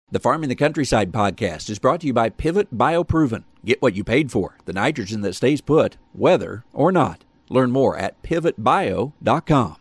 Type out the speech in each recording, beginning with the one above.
The Farm in the Countryside podcast is brought to you by Pivot BioProven. Get what you paid for, the nitrogen that stays put, whether or not. Learn more at pivotbio.com.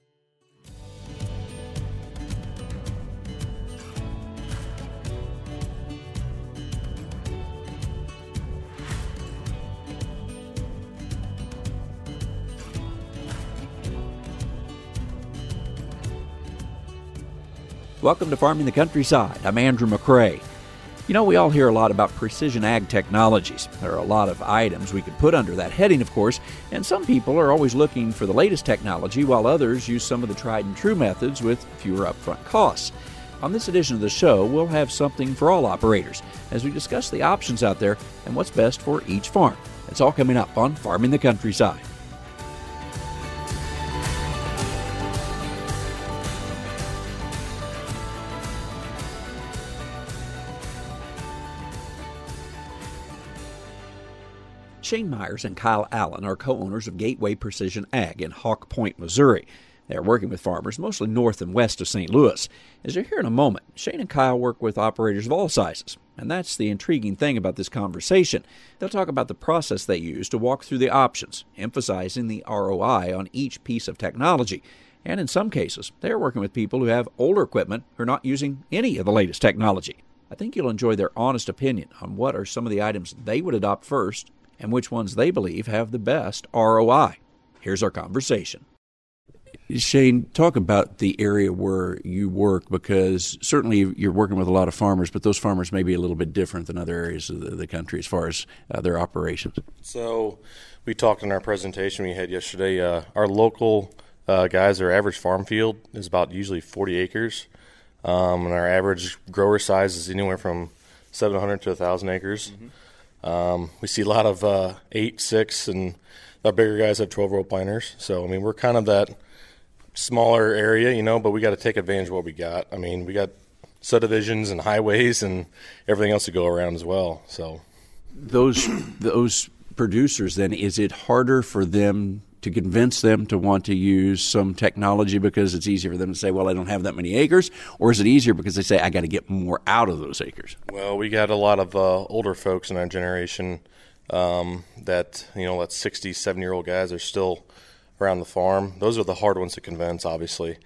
Welcome to Farming the Countryside. I'm Andrew McCrae. You know, we all hear a lot about precision ag technologies. There are a lot of items we could put under that heading, of course, and some people are always looking for the latest technology, while others use some of the tried and true methods with fewer upfront costs. On this edition of the show, we'll have something for all operators as we discuss the options out there and what's best for each farm. It's all coming up on Farming the Countryside. Shane Myers and Kyle Allen are co-owners of Gateway Precision Ag in Hawk Point, Missouri. They are working with farmers mostly north and west of St. Louis. As you'll hear in a moment, Shane and Kyle work with operators of all sizes, and that's the intriguing thing about this conversation. They'll talk about the process they use to walk through the options, emphasizing the ROI on each piece of technology. And in some cases, they are working with people who have older equipment who are not using any of the latest technology. I think you'll enjoy their honest opinion on what are some of the items they would adopt first and which ones they believe have the best ROI. Here's our conversation. Shane, talk about the area where you work, because certainly you're working with a lot of farmers, but those farmers may be a little bit different than other areas of the country as far as their operations. So we talked in our presentation we had yesterday. Our local guys, their average farm field is about usually 40 acres, and our average grower size is anywhere from 700 to 1,000 acres. Mm-hmm. We see a lot of 8, 6, and our bigger guys have 12-row planters. So, I mean, we're kind of that smaller area, you know, but we got to take advantage of what we got. I mean, we got subdivisions and highways and everything else to go around as well. So, those producers, then, is it harder for them to convince them to want to use some technology because it's easier for them to say, well, I don't have that many acres? Or is it easier because they say, I got to get more out of those acres? Well, we got a lot of older folks in our generation that, you know, that 60, 70-year-old guys are still around the farm. Those are the hard ones to convince, obviously.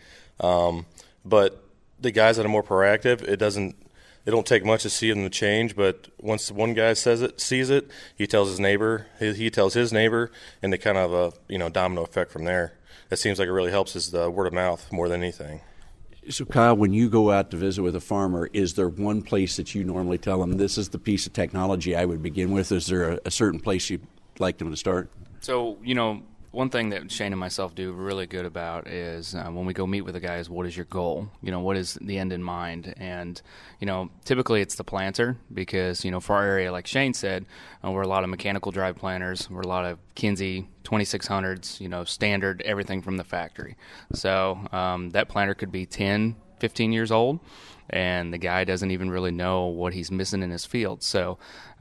But the guys that are more proactive, it don't take much to see them to change, but once one guy sees it, he tells his neighbor, he tells his neighbor, and they kind of a domino effect from there. It seems like it really helps is the word of mouth more than anything. So, Kyle, when you go out to visit with a farmer, is there one place that you normally tell them, this is the piece of technology I would begin with? Is there a certain place you'd like them to start? So, you know, one thing that Shane and myself do really good about is when we go meet with the guys, what is your goal? You know, what is the end in mind? And, you know, typically it's the planter because, you know, for our area, like Shane said, we're a lot of mechanical drive planters. We're a lot of Kinsey 2600s, you know, standard, everything from the factory. So that planter could be 10, 15 years old, and the guy doesn't even really know what he's missing in his field. So,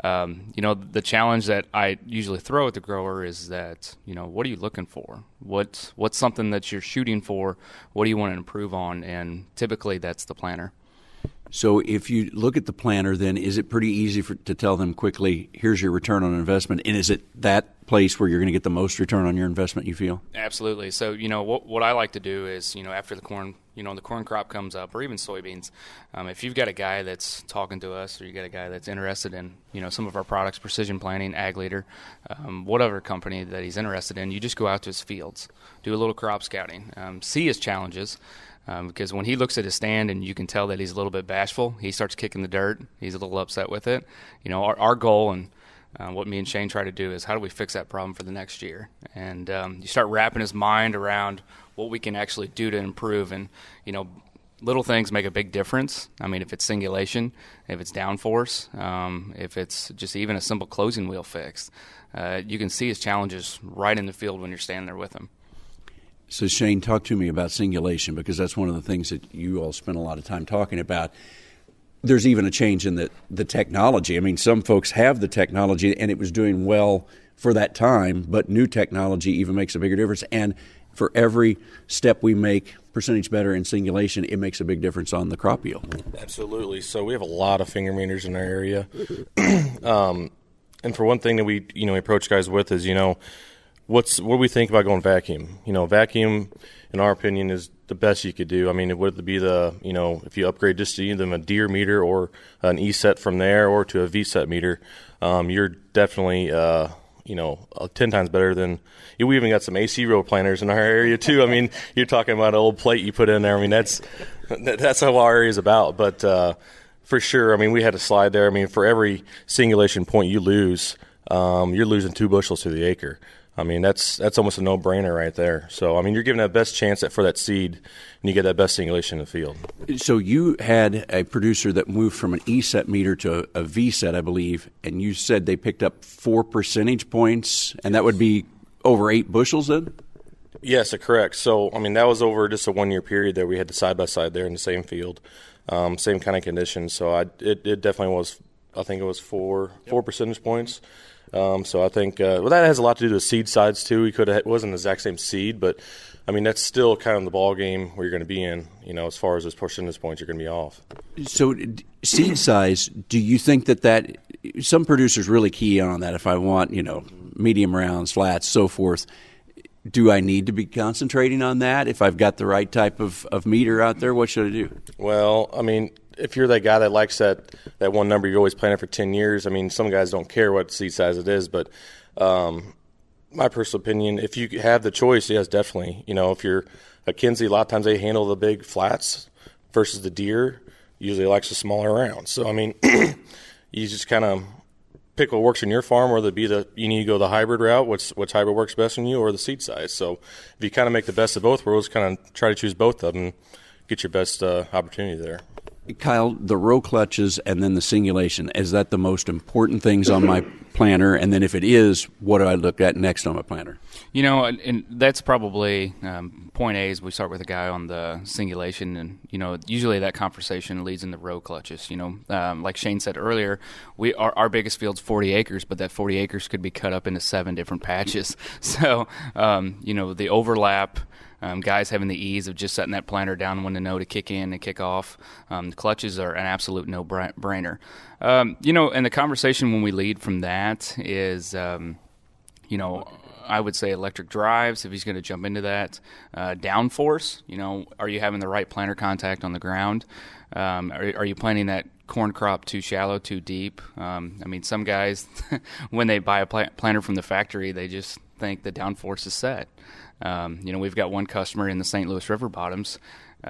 you know, the challenge that I usually throw at the grower is that, you know, what are you looking for? What's something that you're shooting for? What do you want to improve on? And typically that's the planter. So if you look at the planter, then is it pretty easy to tell them quickly, here's your return on investment? And is it that place where you're going to get the most return on your investment, you feel? Absolutely. So, you know, what I like to do is, you know, after the corn, you know, the corn crop comes up, or even soybeans, if you've got a guy that's talking to us, or you got a guy that's interested in, you know, some of our products, Precision Planting, Ag Leader, whatever company that he's interested in, you just go out to his fields, do a little crop scouting, see his challenges. Because when he looks at his stand and you can tell that he's a little bit bashful, he starts kicking the dirt. He's a little upset with it. You know, our goal and what me and Shane try to do is how do we fix that problem for the next year? And you start wrapping his mind around what we can actually do to improve. And, you know, little things make a big difference. I mean, if it's singulation, if it's downforce, if it's just even a simple closing wheel fix, you can see his challenges right in the field when you're standing there with him. So, Shane, talk to me about singulation, because that's one of the things that you all spend a lot of time talking about. There's even a change in the technology. I mean, some folks have the technology, and it was doing well for that time, but new technology even makes a bigger difference. And for every step we make percentage better in singulation, it makes a big difference on the crop yield. Absolutely. So we have a lot of finger meters in our area. And for one thing that we approach guys with is, what do we think about going vacuum? Vacuum, in our opinion, is the best you could do. I mean, it would be if you upgrade just to either a Deere meter or an E-set from there or to a V-set meter, you're definitely 10 times better than. We even got some AC row planters in our area too. I mean, you're talking about an old plate you put in there. I mean, that's how our area is about. But for sure, I mean, we had a slide there. I mean, for every singulation point you lose, you're losing 2 bushels to the acre. I mean, that's almost a no-brainer right there. So, I mean, you're giving that best chance for that seed, and you get that best singulation in the field. So you had a producer that moved from an E-set meter to a V-set, I believe, and you said they picked up 4 percentage points, and that would be over 8 bushels then? Yes, correct. So, I mean, that was over just a 1-year period that we had the side-by-side there in the same field, same kind of conditions. So it definitely was, I think it was 4 percentage points. So I think that has a lot to do with seed sides too. It wasn't the exact same seed, but I mean that's still kind of the ball game where you're going to be in. As far as those percentage points, you're going to be off. So seed size, do you think that some producers really key on that? If I want medium rounds, flats, so forth, do I need to be concentrating on that? If I've got the right type of meter out there, what should I do? Well, I mean, if you're that guy that likes that one number you're always planning for 10 years, I mean, some guys don't care what seed size it is, but my personal opinion, if you have the choice, yes, definitely. If you're a Kinsey, a lot of times they handle the big flats versus the Deere, usually likes the smaller rounds. So, I mean, you just kind of pick what works in your farm, whether it be you need to go the hybrid route, which hybrid works best in you, or the seed size. So if you kind of make the best of both worlds, kind of try to choose both of them, get your best opportunity there. Kyle, the row clutches and then the singulation, is that the most important things on my planter? And then if it is, what do I look at next on my planter? And that's probably point A is we start with a guy on the singulation, and, usually that conversation leads into row clutches. Like Shane said earlier, our biggest field's 40 acres, but that 40 acres could be cut up into 7 different patches. So, the overlap, guys having the ease of just setting that planter down when to know to kick in and kick off. The clutches are an absolute no-brainer. And the conversation when we lead from that is, I would say electric drives, if he's going to jump into that. Downforce, are you having the right planter contact on the ground? Are you planting that corn crop too shallow, too deep? I mean, some guys, when they buy a planter from the factory, they just think the downforce is set. We've got one customer in the St. Louis River bottoms.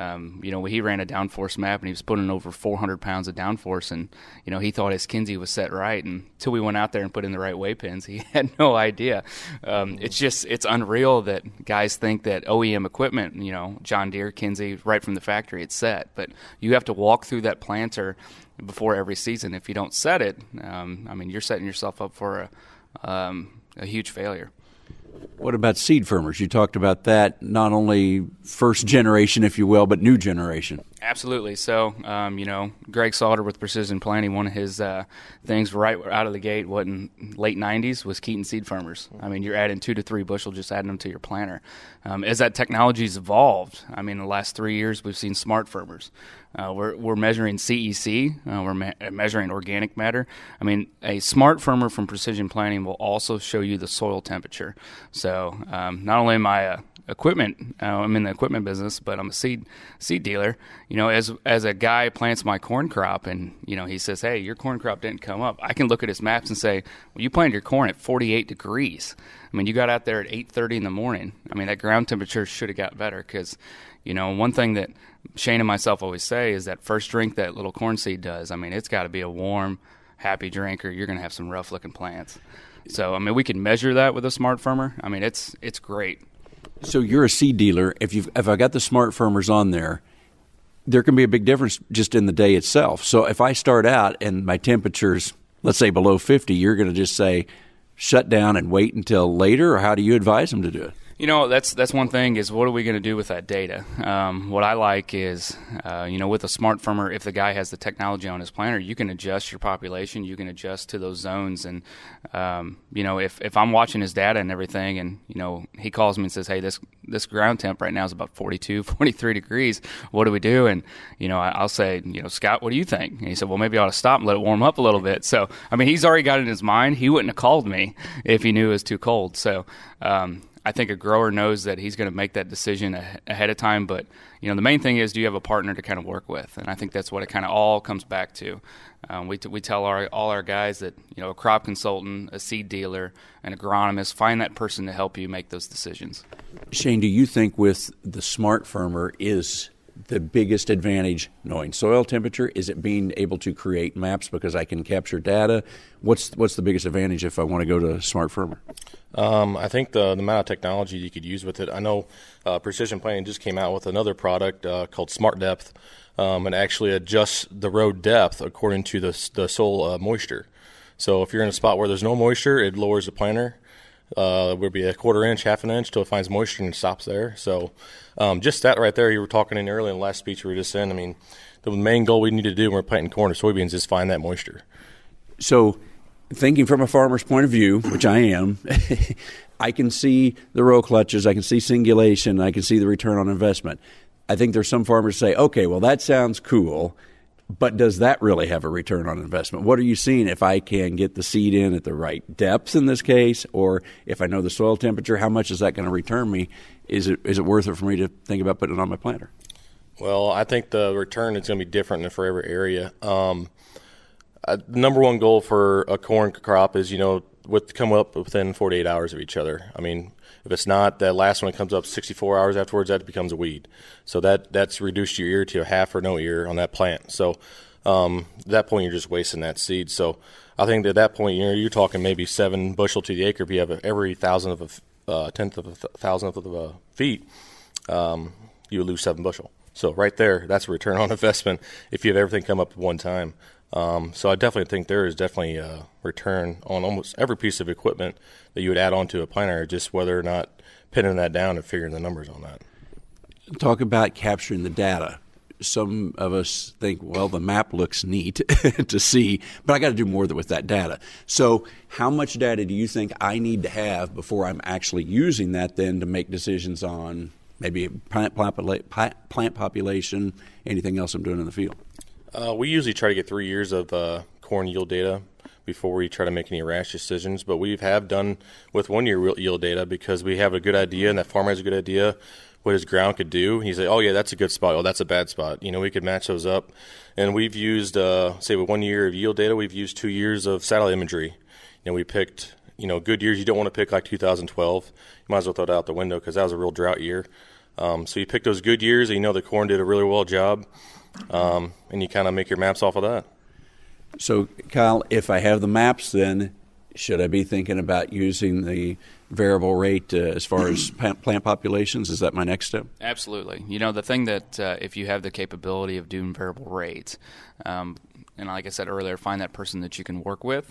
He ran a downforce map, and he was putting over 400 pounds of downforce, and, he thought his Kinsey was set right, and until we went out there and put in the right waypins, he had no idea. It's unreal that guys think that OEM equipment, John Deere, Kinsey, right from the factory, it's set, but you have to walk through that planter before every season. If you don't set it, you're setting yourself up for a huge failure. What about seed firmers? You talked about that, not only first generation, if you will, but new generation. Absolutely. So, Greg Sauter with Precision Planting, one of his things right out of the gate, in late 90s, was Keaton seed firmers. I mean, you're adding 2 to 3 bushel, just adding them to your planter. As that technology's evolved, in the last 3 years, we've seen smart firmers. We're measuring CEC. We're measuring organic matter. A smart firmer from Precision Planting will also show you the soil temperature. So not only am I equipment, I'm in the equipment business, but I'm a seed dealer. As a guy plants my corn crop and, he says, hey, your corn crop didn't come up, I can look at his maps and say, well, you planted your corn at 48 degrees. You got out there at 8:30 in the morning. That ground temperature should have got better because, one thing that Shane and myself always say is that first drink that little corn seed does, it's got to be a warm, happy drink or you're going to have some rough-looking plants. So, we can measure that with a smart firmer. It's great. So you're a seed dealer. If I got the smart firmers on there can be a big difference just in the day itself. So if I start out and my temperature's, let's say, below 50, you're going to just say, shut down and wait until later, or how do you advise them to do it? That's one thing is what are we going to do with that data? What I like is, with a smart firmer, if the guy has the technology on his planner, you can adjust your population, you can adjust to those zones. And, if I'm watching his data and everything and, he calls me and says, hey, this ground temp right now is about 42, 43 degrees. What do we do? And, I'll say, Scott, what do you think? And he said, well, maybe I ought to stop and let it warm up a little bit. So, he's already got it in his mind. He wouldn't have called me if he knew it was too cold. So, I think a grower knows that he's going to make that decision ahead of time. But, the main thing is, do you have a partner to kind of work with? And I think that's what it kind of all comes back to. We tell all our guys that, a crop consultant, a seed dealer, an agronomist, find that person to help you make those decisions. Shane, do you think with the smart firmer is the biggest advantage knowing soil temperature? Is it being able to create maps because I can capture data? What's the biggest advantage if I want to go to smart firmer? I think the amount of technology you could use with it. I know Precision Planting just came out with another product called Smart Depth, and actually adjusts the road depth according to the soil moisture. So if you're in a spot where there's no moisture, it lowers the planter. It would be a quarter inch, half an inch till it finds moisture and stops there. So just that right there, you were talking in earlier in the last speech we were just in. The main goal we need to do when we're planting corn or soybeans is find that moisture. So thinking from a farmer's point of view, which I am, I can see the row clutches, I can see singulation, I can see the return on investment. I think there's some farmers say, okay, well, that sounds cool, but does that really have a return on investment? What are you seeing if I can get the seed in at the right depth in this case, or if I know the soil temperature, how much is that going to return me? Is it worth it for me to think about putting it on my planter? Well, I think the return is going to be different for every area. Number one goal for a corn crop is, come up within 48 hours of each other. If it's not, that last one comes up 64 hours afterwards, that becomes a weed. So that's reduced your ear to a half or no ear on that plant. So at that point, you're just wasting that seed. So I think at that point, you're talking maybe 7 bushel to the acre. If you have every tenth of a thousandth of a feet, you would lose 7 bushel. So right there, that's a return on investment if you have everything come up at one time. So I definitely think there is definitely a return on almost every piece of equipment that you would add on to a planter, just whether or not pinning that down and figuring the numbers on that. Talk about capturing the data. Some of us think, well, the map looks neat to see, but I got to do more with that data. So how much data do you think I need to have before I'm actually using that then to make decisions on maybe plant population, anything else I'm doing in the field? We usually try to get 3 years of corn yield data before we try to make any rash decisions, but we have done with 1 year yield data because we have a good idea and that farmer has a good idea what his ground could do. He's like, oh yeah, that's a good spot. Oh, that's a bad spot. We could match those up. And we've used, say with 1 year of yield data, we've used 2 years of satellite imagery. We picked, good years. You don't want to pick like 2012. You might as well throw that out the window because that was a real drought year. So you pick those good years and the corn did a really well job. And you kind of make your maps off of that. So, Kyle, if I have the maps, then should I be thinking about using the variable rate as far as plant populations? Is that my next step? Absolutely. The thing that if you have the capability of doing variable rates, and like I said earlier, find that person that you can work with.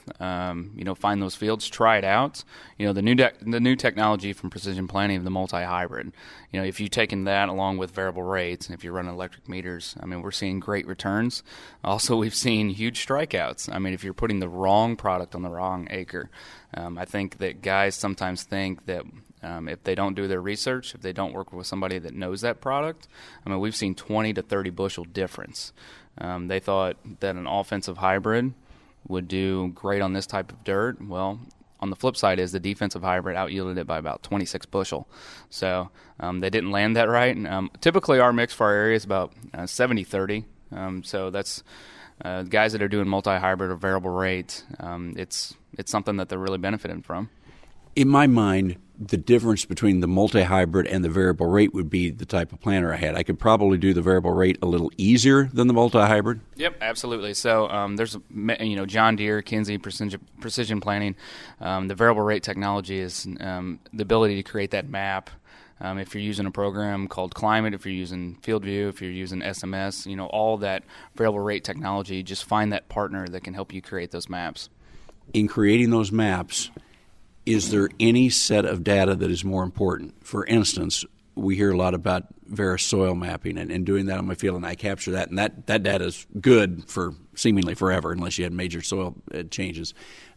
Find those fields, try it out. The new technology from Precision Planting, the multi-hybrid. If you've taken that along with variable rates, and if you're running electric meters, we're seeing great returns. Also, we've seen huge strikeouts. If you're putting the wrong product on the wrong acre, I think that guys sometimes think that if they don't do their research, if they don't work with somebody that knows that product, we've seen 20 to 30 bushel difference. They thought that an offensive hybrid would do great on this type of dirt. Well, on the flip side is the defensive hybrid out-yielded it by about 26 bushel. So they didn't land that right. Typically our mix for our area is about 70-30. So that's guys that are doing multi-hybrid or variable rate. It's something that they're really benefiting from. In my mind, the difference between the multi-hybrid and the variable rate would be the type of planter I had. I could probably do the variable rate a little easier than the multi-hybrid. Yep, absolutely. So there's, John Deere, Kinsey, Precision Planting. The variable rate technology is the ability to create that map. If you're using a program called Climate, if you're using FieldView, if you're using SMS, all that variable rate technology, just find that partner that can help you create those maps. In creating those maps, is there any set of data that is more important? For instance, we hear a lot about Veris soil mapping and doing that on my field, and I capture that, and that data is good for seemingly forever unless you had major soil changes.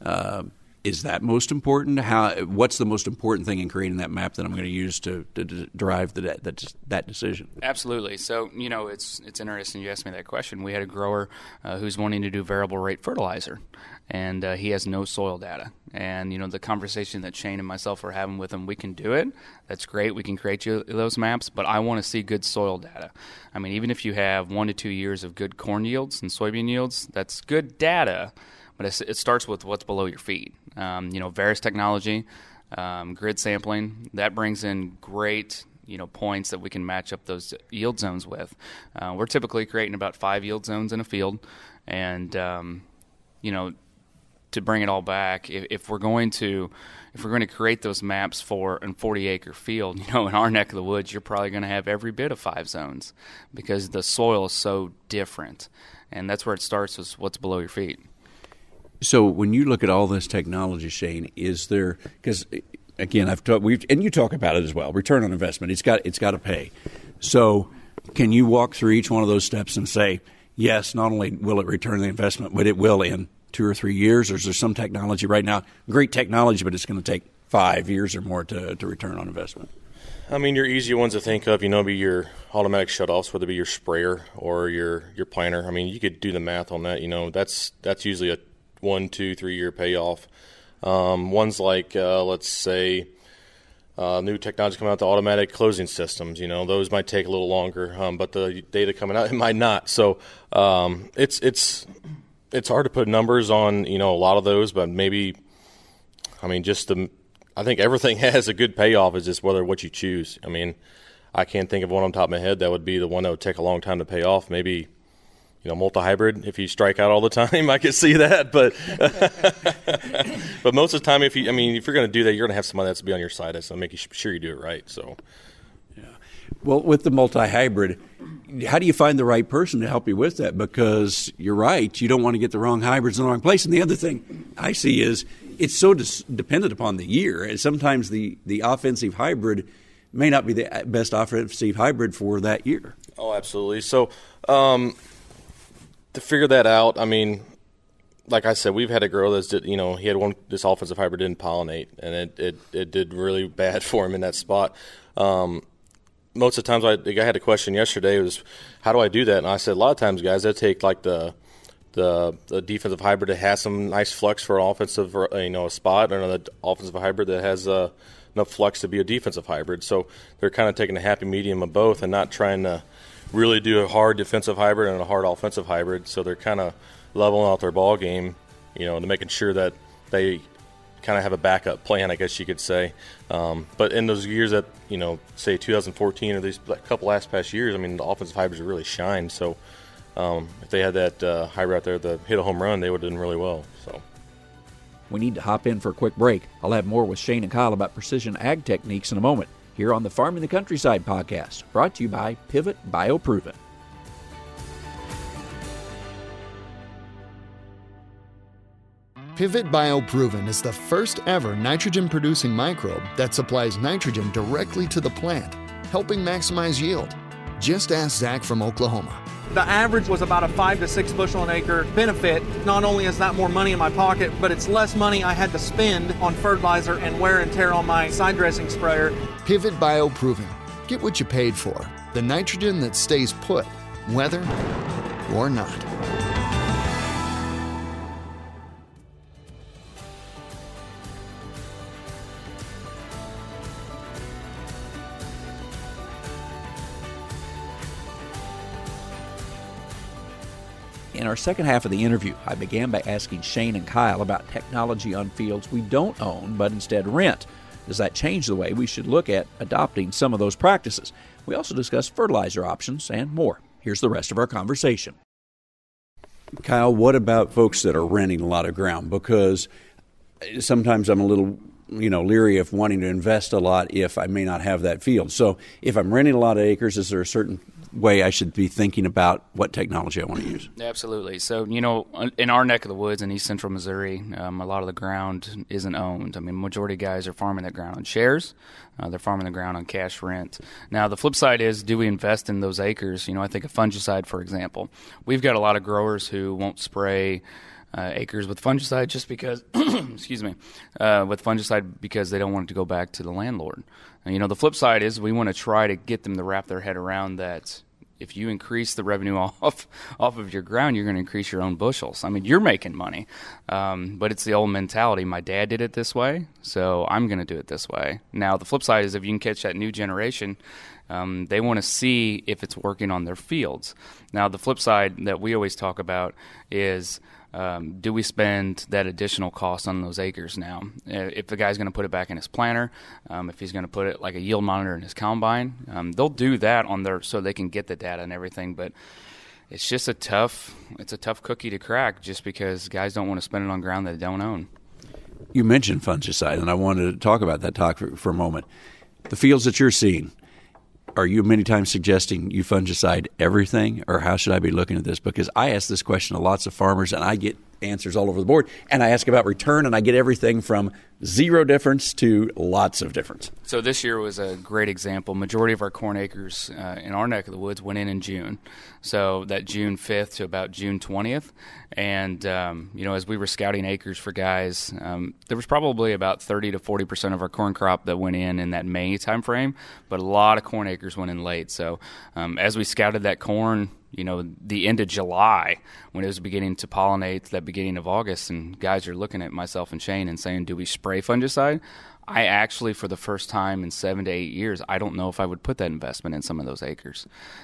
Is that most important? What's the most important thing in creating that map that I'm going to use to derive that decision? Absolutely. So, it's interesting you asked me that question. We had a grower who's wanting to do variable rate fertilizer, and he has no soil data. And, the conversation that Shane and myself are having with him, we can do it. That's great. We can create you those maps, but I want to see good soil data. I mean, even if you have 1 to 2 years of good corn yields and soybean yields, that's good data. But it starts with what's below your feet. Veris technology, grid sampling, that brings in great, points that we can match up those yield zones with. We're typically creating about 5 yield zones in a field. And, to bring it all back, if we're going to create those maps for a 40-acre field, in our neck of the woods, you're probably going to have every bit of 5 zones because the soil is so different. And that's where it starts, is what's below your feet. So when you look at all this technology, Shane, is there, because again, and you talk about it as well, return on investment, it's got to pay. So can you walk through each one of those steps and say, yes, not only will it return the investment, but it will in 2 or 3 years, or is there some technology right now, great technology, but it's going to take 5 years or more to return on investment? I mean, your easy ones to think of, be your automatic shutoffs, whether it be your sprayer or your planter. I mean, you could do the math on that. That's usually a 1, 2, 3 year payoff. Ones like, let's say, new technology coming out, the automatic closing systems, those might take a little longer, but the data coming out, it might not. So it's hard to put numbers on, a lot of those, but maybe, I think everything has a good payoff. It's just what you choose. I mean, I can't think of one on top of my head that would be the one that would take a long time to pay off. Maybe multi-hybrid, if you strike out all the time, I could see that. But but most of the time, if you're going to do that, you're going to have somebody that's be on your side that's going to make sure you do it right. So, yeah. Well, with the multi-hybrid, how do you find the right person to help you with that? Because you're right, you don't want to get the wrong hybrids in the wrong place. And the other thing I see is it's so dependent upon the year. And sometimes the offensive hybrid may not be the best offensive hybrid for that year. Oh, absolutely. So, to figure that out, like I said, we've had a grower that's he had this offensive hybrid didn't pollinate, and it did really bad for him in that spot. Most of the times, the guy had a question yesterday was, how do I do that? And I said, a lot of times, guys, they take like the defensive hybrid that has some nice flux for an offensive, a spot, and another offensive hybrid that has enough flux to be a defensive hybrid. So they're kind of taking a happy medium of both and not trying to really do a hard defensive hybrid and a hard offensive hybrid. So they're kind of leveling out their ball game, to making sure that they kind of have a backup plan, I guess you could say. But in those years that, say 2014 or these last past years, the offensive hybrids have really shined. So if they had that hybrid out there that hit a home run, they would have done really well. So we need to hop in for a quick break. I'll have more with Shane and Kyle about precision ag techniques in a moment, here on the Farm in the Countryside podcast, brought to you by Pivot BioProven. Pivot BioProven is the first ever nitrogen-producing microbe that supplies nitrogen directly to the plant, helping maximize yield. Just ask Zach from Oklahoma. The average was about a 5 to 6 bushel an acre benefit. Not only is that more money in my pocket, but it's less money I had to spend on fertilizer and wear and tear on my side dressing sprayer. Pivot BioProven. Get what you paid for. The nitrogen that stays put, whether or not. In our second half of the interview, I began by asking Shane and Kyle about technology on fields we don't own but instead rent. Does that change the way we should look at adopting some of those practices? We also discussed fertilizer options and more. Here's the rest of our conversation. Kyle, what about folks that are renting a lot of ground? Because sometimes I'm a little leery of wanting to invest a lot if I may not have that field. So if I'm renting a lot of acres, is there a certain way I should be thinking about what technology I want to use? Absolutely. So, in our neck of the woods in East Central Missouri, a lot of the ground isn't owned. I mean, majority of guys are farming that ground on shares. They're farming the ground on cash rent. Now, the flip side is, do we invest in those acres? I think of fungicide, for example. We've got a lot of growers who won't spray acres with fungicide just because, excuse me, with fungicide because they don't want it to go back to the landlord. And, the flip side is we want to try to get them to wrap their head around that if you increase the revenue off of your ground, you're going to increase your own bushels. I mean, you're making money, but it's the old mentality. My dad did it this way, so I'm going to do it this way. Now, the flip side is if you can catch that new generation, they want to see if it's working on their fields. Now, the flip side that we always talk about is, do we spend that additional cost on those acres now? If the guy's going to put it back in his planter, if he's going to put it like a yield monitor in his combine, they'll do that on their so they can get the data and everything. But it's just a tough cookie to crack just because guys don't want to spend it on ground that they don't own. You mentioned fungicide, and I wanted to talk about that for a moment. The fields that you're seeing, are you many times suggesting you fungicide everything, or how should I be looking at this? Because I ask this question to lots of farmers, and I get answers all over the board. And I ask about return, and I get everything from zero difference to lots of difference. So this year was a great example. Majority of our corn acres in our neck of the woods went in June. So that June 5th to about June 20th. And, as we were scouting acres for guys, there was probably about 30 to 40% of our corn crop that went in that May time frame, but a lot of corn acres went in late. So as we scouted that corn, the end of July when it was beginning to pollinate, that beginning of August, and guys are looking at myself and Shane and saying, do we spray fungicide? I actually, for the first time in 7 to 8 years, I don't know if I would put that investment in some of those acres.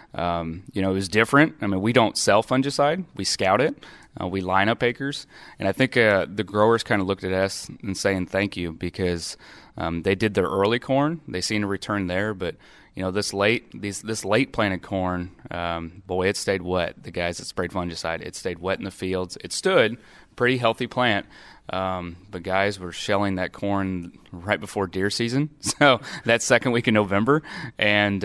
It was different. I mean, we don't sell fungicide. We scout it. We line up acres. And I think the growers kind of looked at us and saying thank you because they did their early corn. They seen a return there, but this late planted corn, boy, it stayed wet. The guys that sprayed fungicide, it stayed wet in the fields. It stood, pretty healthy plant, but guys were shelling that corn right before deer season. So that second week in November, and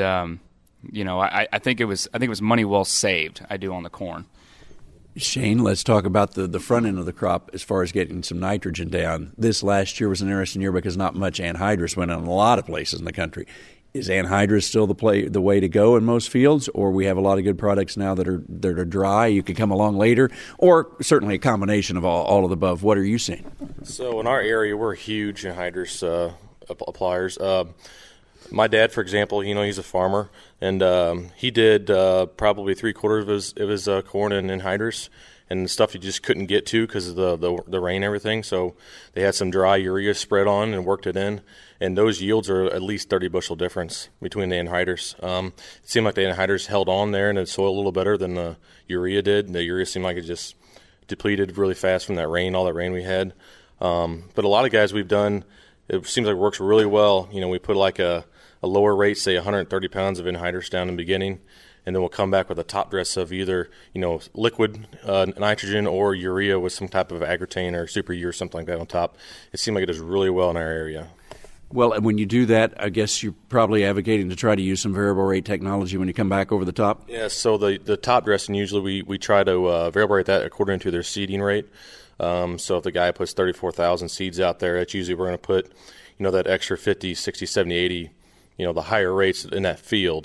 I think it was money well saved. I do on the corn. Shane, let's talk about the front end of the crop as far as getting some nitrogen down. This last year was an interesting year because not much anhydrous went on in a lot of places in the country. Is anhydrous still the way to go in most fields, or we have a lot of good products now that are dry? You can come along later, or certainly a combination of all of the above. What are you seeing? So in our area, we're huge anhydrous appliers. My dad, for example, he's a farmer, and he did probably 3/4 of his corn in anhydrous, and stuff he just couldn't get to because of the rain and everything. So they had some dry urea spread on and worked it in. And those yields are at least 30 bushel difference between the anhydrous. It seemed like the anhydrous held on there in the soil a little better than the urea did. The urea seemed like it just depleted really fast from all that rain we had. But a lot of guys we've done, it seems like it works really well. We put like a lower rate, say 130 pounds of anhydrous down in the beginning, and then we'll come back with a top dress of either, liquid nitrogen or urea with some type of Agritane or Super U or something like that on top. It seemed like it does really well in our area. Well, and when you do that, I guess you're probably advocating to try to use some variable rate technology when you come back over the top? Yeah, so the top dressing, usually we try to variable rate that according to their seeding rate. So if the guy puts 34,000 seeds out there, that's usually we're going to put, that extra 50, 60, 70, 80, the higher rates in that field.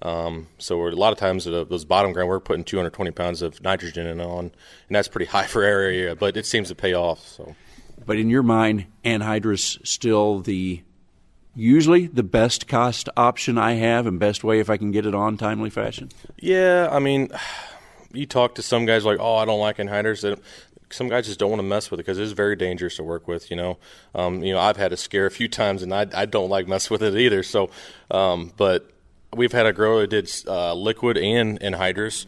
So a lot of times those bottom ground, we're putting 220 pounds of nitrogen in on, and that's pretty high for our area, but it seems to pay off. So, but in your mind, anhydrous still usually the best cost option I have and best way if I can get it on timely fashion? Yeah, I mean, you talk to some guys like, I don't like anhydrous. Some guys just don't want to mess with it because it's very dangerous to work with, I've had a scare a few times, and I don't like mess with it either. So, but we've had a grower that did liquid and anhydrous,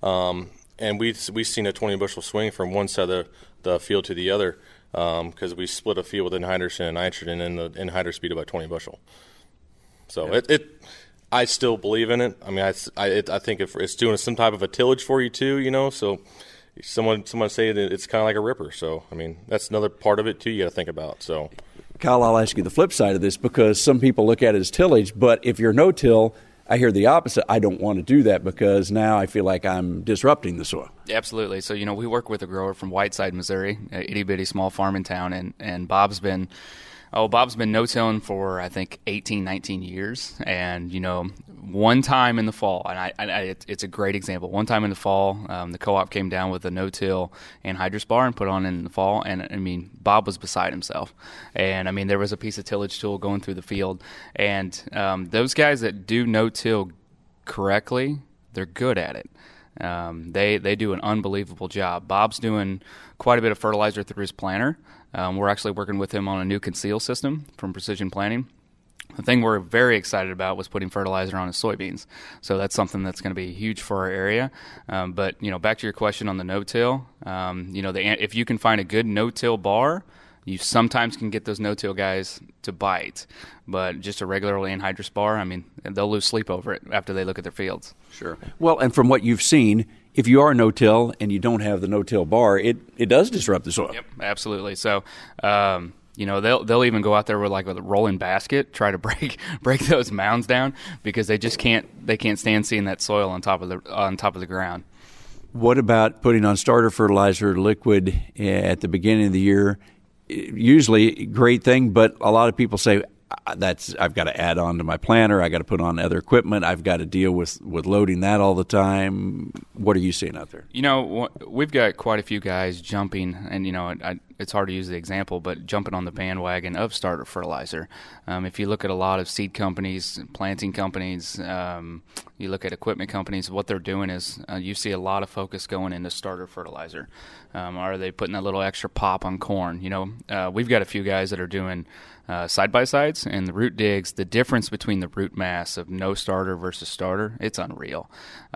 and we've seen a 20 bushel swing from one side of the field to the other. Because we split a field with anhydrous and nitrogen, and the anhydrous beat about 20 bushel. So I still believe in it. I mean, I think if it's doing some type of a tillage for you too, So someone say that it's kind of like a ripper. So I mean, that's another part of it too. You got to think about. So, Kyle, I'll ask you the flip side of this because some people look at it as tillage, but if you're no-till, I hear the opposite. I don't want to do that because now I feel like I'm disrupting the soil. Absolutely. So, we work with a grower from Whiteside, Missouri, a itty-bitty small farm in town, and Bob's been no-tilling for, I think, 18, 19 years. And, one time in the fall, and it's a great example. One time in the fall, the co-op came down with a no-till anhydrous bar and put on in the fall. And, Bob was beside himself. And, there was a piece of tillage tool going through the field. And those guys that do no-till correctly, they're good at it. They do an unbelievable job. Bob's doing quite a bit of fertilizer through his planter. We're actually working with him on a new conceal system from Precision Planting. The thing we're very excited about was putting fertilizer on his soybeans. So that's something that's going to be huge for our area. But back to your question on the no-till, if you can find a good no-till bar, you sometimes can get those no-till guys to bite. But just a regular anhydrous bar, they'll lose sleep over it after they look at their fields. Sure. Well, and from what you've seen, if you are no-till and you don't have the no-till bar, it does disrupt the soil. Yep, absolutely. So, they'll even go out there with a rolling basket, try to break those mounds down because they just can't stand seeing that soil on top of the ground. What about putting on starter fertilizer liquid at the beginning of the year? Usually a great thing, but a lot of people say I've got to add on to my planter. I got to put on other equipment. I've got to deal with loading that all the time. What are you seeing out there? We've got quite a few guys jumping, and it's hard to use the example, but jumping on the bandwagon of starter fertilizer. If you look at a lot of seed companies, planting companies, you look at equipment companies, what they're doing is you see a lot of focus going into starter fertilizer. Are they putting a little extra pop on corn? We've got a few guys that are doing side-by-sides and the root digs. The difference between the root mass of no starter versus starter, it's unreal.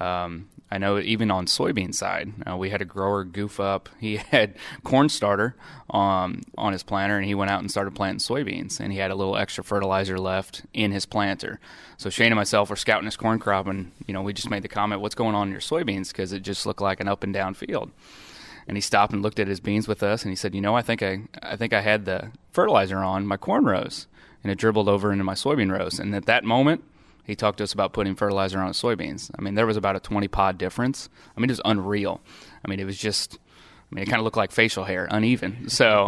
I know even on soybean side, we had a grower goof up. He had corn starter on his planter, and he went out and started planting soybeans, and he had a little extra fertilizer left in his planter. So Shane and myself were scouting his corn crop, and we just made the comment, what's going on in your soybeans? Because it just looked like an up and down field. And he stopped and looked at his beans with us, and he said, I think I had the fertilizer on my corn rows, and it dribbled over into my soybean rows. And at that moment, he talked to us about putting fertilizer on his soybeans. There was about a 20-pod difference. It was unreal. It was just, it kind of looked like facial hair, uneven. So,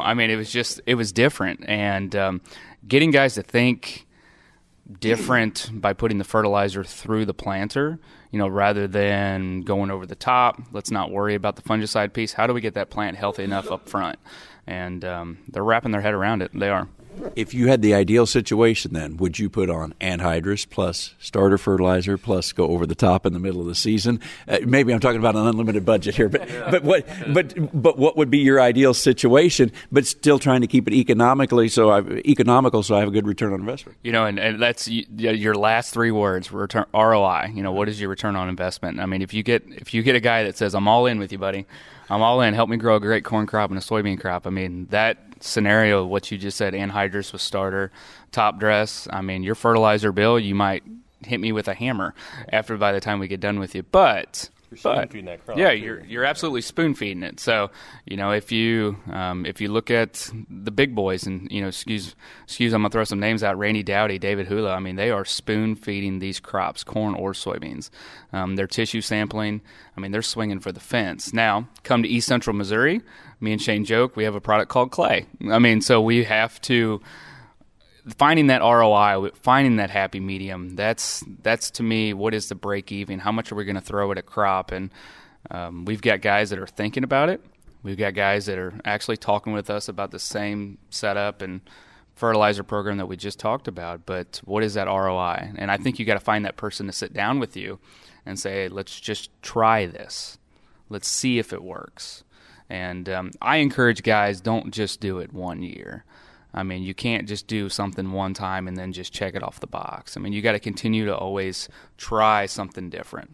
it was different. And getting guys to think different by putting the fertilizer through the planter, rather than going over the top. Let's not worry about the fungicide piece. How do we get that plant healthy enough up front? And they're wrapping their head around it. They are. If you had the ideal situation, then, would you put on anhydrous plus starter fertilizer plus go over the top in the middle of the season? Maybe I'm talking about an unlimited budget here, but what would be your ideal situation? But still trying to keep it economical, so I have a good return on investment. And that's your last three words: return ROI. What is your return on investment? If you get a guy that says, "I'm all in with you, buddy. I'm all in. Help me grow a great corn crop and a soybean crop." That scenario, what you just said, anhydrous with starter, top dress, your fertilizer bill, you might hit me with a hammer by the time we get done with you. But spoon-feeding that crop. Yeah, you're absolutely spoon-feeding it. So, if you look at the big boys, and excuse, I'm gonna throw some names out: Randy Dowdy, David Hula. They are spoon-feeding these crops, corn or soybeans. They're tissue sampling. They're swinging for the fence. Now, come to East Central Missouri. Me and Shane joke, we have a product called clay. So we have to finding that ROI, finding that happy medium. That's to me, what is the break even? How much are we going to throw at a crop? And we've got guys that are thinking about it. We've got guys that are actually talking with us about the same setup and fertilizer program that we just talked about. But what is that ROI? And I think you got to find that person to sit down with you and say, let's just try this. Let's see if it works. And I encourage guys, don't just do it 1 year. You can't just do something one time and then just check it off the box. You got to continue to always try something different.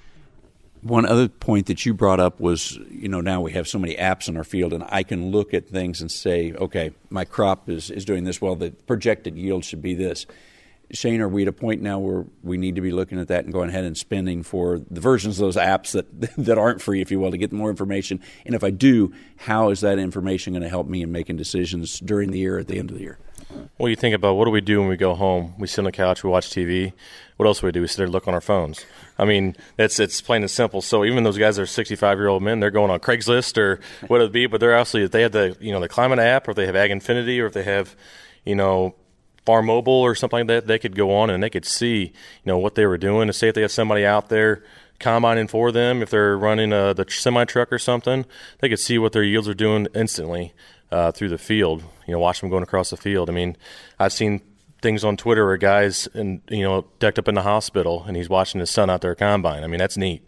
One other point that you brought up was, now we have so many apps in our field, and I can look at things and say, okay, my crop is doing this well, the projected yield should be this. Shane, are we at a point now where we need to be looking at that and going ahead and spending for the versions of those apps that aren't free, if you will, to get more information? And if I do, how is that information going to help me in making decisions during the year, at the end of the year? Well, you think about what do we do when we go home? We sit on the couch, we watch TV. What else do? We sit there and look on our phones. I mean, it's plain and simple. So even those guys that are 65-year-old men, they're going on Craigslist or what it be, but they're actually, if they have the Climate app, or if they have Ag Infinity, or if they have, Farm Mobile or something like that, they could go on and they could see, what they were doing. To say if they have somebody out there combining for them, if they're running the semi-truck or something, they could see what their yields are doing instantly through the field. Watch them going across the field. I mean, I've seen things on Twitter where guys decked up in the hospital and he's watching his son out there combine. I mean, that's neat.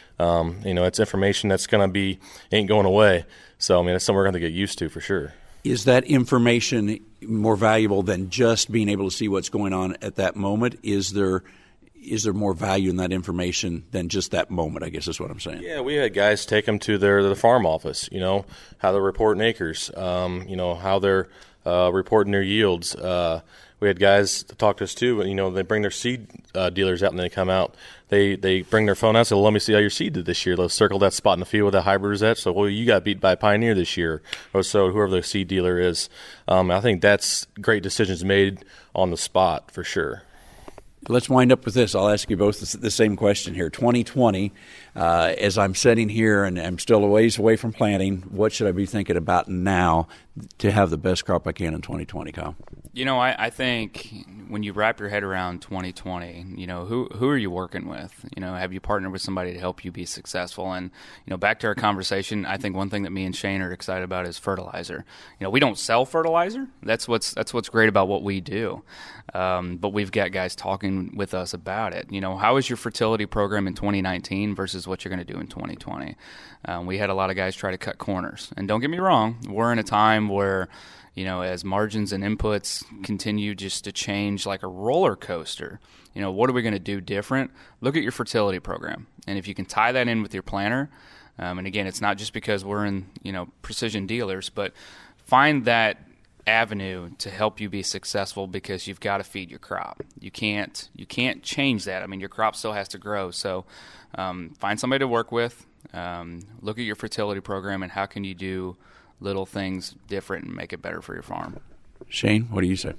It's information that's going to ain't going away. So, I mean, that's something we're going to get used to for sure. Is that information more valuable than just being able to see what's going on at that moment? Is there more value in that information than just that moment, I guess is what I'm saying? Yeah, we had guys take them to the farm office, how they're reporting acres, how they're reporting their yields. We had guys talk to us too, and they bring their seed dealers out and they come out. They bring their phone out and say, well, let me see how your seed did this year. Let's circle that spot in the field where the hybrid is at. So, well, you got beat by Pioneer this year, or so whoever the seed dealer is. I think that's great decisions made on the spot for sure. Let's wind up with this. I'll ask you both the same question here. 2020, as I'm sitting here and I'm still a ways away from planting, what should I be thinking about now to have the best crop I can in 2020, Kyle? I think when you wrap your head around 2020, who are you working with? Have you partnered with somebody to help you be successful? And, back to our conversation, I think one thing that me and Shane are excited about is fertilizer. We don't sell fertilizer. That's what's great about what we do. But we've got guys talking with us about it. How is your fertility program in 2019 versus what you're going to do in 2020? We had a lot of guys try to cut corners. And don't get me wrong, we're in a time where as margins and inputs continue just to change like a roller coaster, what are we going to do different? Look at your fertility program. And if you can tie that in with your planner, and again, it's not just because we're in, precision dealers, but find that avenue to help you be successful because you've got to feed your crop. You can't change that. I mean, your crop still has to grow. So find somebody to work with. Look at your fertility program and how can you do little things different and make it better for your farm. Shane, what do you say?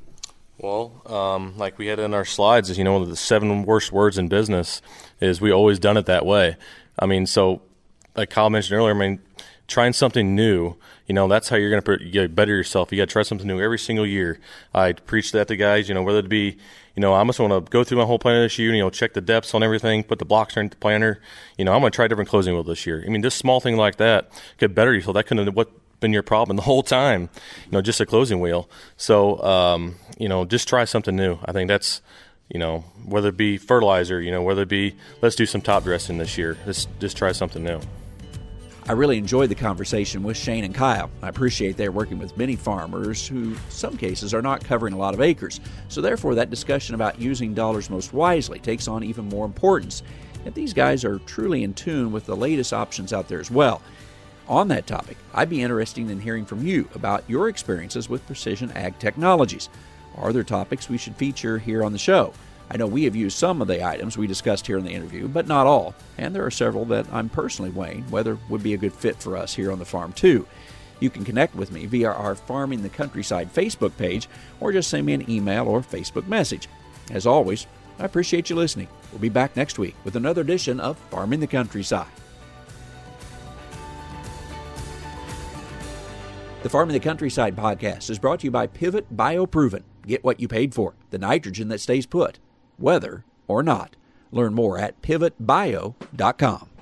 Well, like we had in our slides, is one of the 7 worst words in business is we always done it that way. I mean, so like Kyle mentioned earlier, trying something new, that's how you're going to better yourself. You got to try something new every single year. I preach that to guys, whether it be, I just want to go through my whole planter this year, check the depths on everything, put the blocks in the planter. I'm going to try different closing wheel this year. This small thing like that could better yourself. That couldn't have been your problem the whole time, just a closing wheel. So, just try something new. I think that's, whether it be fertilizer, whether it be let's do some top dressing this year. Just try something new. I really enjoyed the conversation with Shane and Kyle. I appreciate they're working with many farmers who, in some cases, are not covering a lot of acres. So therefore, that discussion about using dollars most wisely takes on even more importance. And these guys are truly in tune with the latest options out there as well. On that topic, I'd be interested in hearing from you about your experiences with precision ag technologies. Are there topics we should feature here on the show? I know we have used some of the items we discussed here in the interview, but not all, and there are several that I'm personally weighing whether would be a good fit for us here on the farm too. You can connect with me via our Farming the Countryside Facebook page, or just send me an email or Facebook message. As always, I appreciate you listening. We'll be back next week with another edition of Farming the Countryside. The Farming the Countryside podcast is brought to you by Pivot BioProven. Get what you paid for, the nitrogen that stays put, whether or not. Learn more at pivotbio.com.